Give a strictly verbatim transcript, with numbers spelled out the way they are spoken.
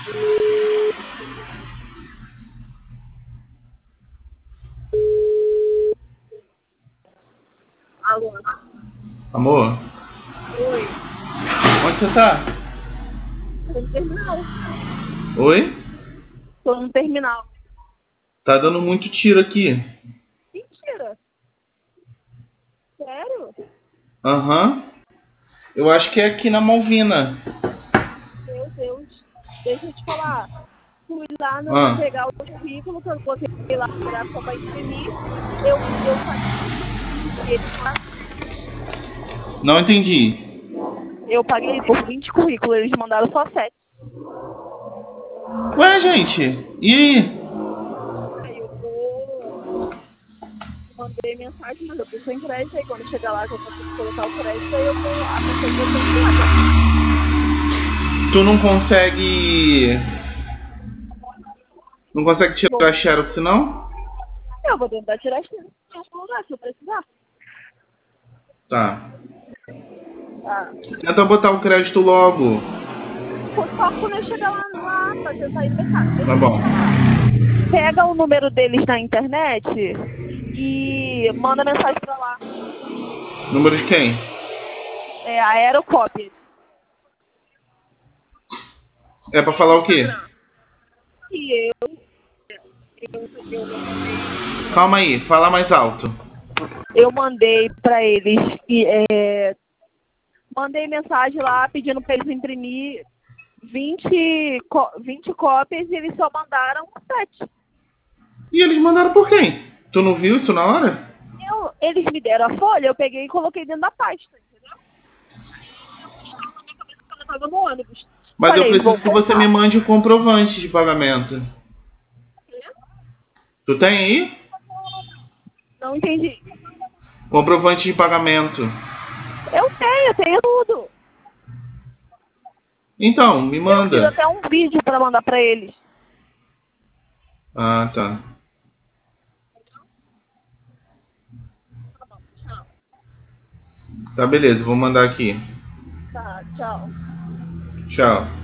Alô? Amor? Oi. Onde você tá? Tô no terminal. Oi? Tô no terminal. Tá dando muito tiro aqui. Mentira. Sério? Aham. Eu acho que é aqui na Malvina. Meu Deus. Deixa eu te falar. Fui lá no, Ah. pegar o currículo que eu botei lá pra só pra imprimir. Eu, eu paguei. Não entendi. Eu paguei por vinte currículos, eles mandaram só sete. Ué, gente. E aí? Aí eu vou. Mandei mensagem, mas eu tô sem crédito. Aí quando chegar lá, que eu vou ter que colocar o crédito, aí eu vou. A não ser que eu tenho placa. Tu não consegue... Não consegue tirar Vou. a xerox, não? Eu vou tentar tirar as coisas em algum lugar se eu precisar. Tá. Tá. Tenta botar o crédito logo. Só quando eu chegar lá, lá pra tentar ir no mercado. Deixa Tá eu te bom. falar. Pega o número deles na internet e manda mensagem pra lá. Número de quem? É a Aerocópia. É pra falar o quê? E eu, eu, eu, Calma aí, fala mais alto. eu mandei pra eles e é, mandei mensagem lá pedindo pra eles imprimir vinte, có- vinte cópias e eles só mandaram sete. E eles mandaram por quem? Tu não viu isso na hora? Eu, eles me deram a folha, eu peguei e coloquei dentro da pasta, entendeu? Eu tava no ônibus. Mas eu Falei, vou preciso que você me voltar. mande o comprovante de pagamento. Tu tem aí? Não entendi. Comprovante de pagamento. Eu tenho, eu tenho tudo. Então, me Eu fiz manda. até um vídeo pra mandar pra eles. Ah, tá. Tá, beleza, vou mandar aqui. Tá, tchau. Tchau.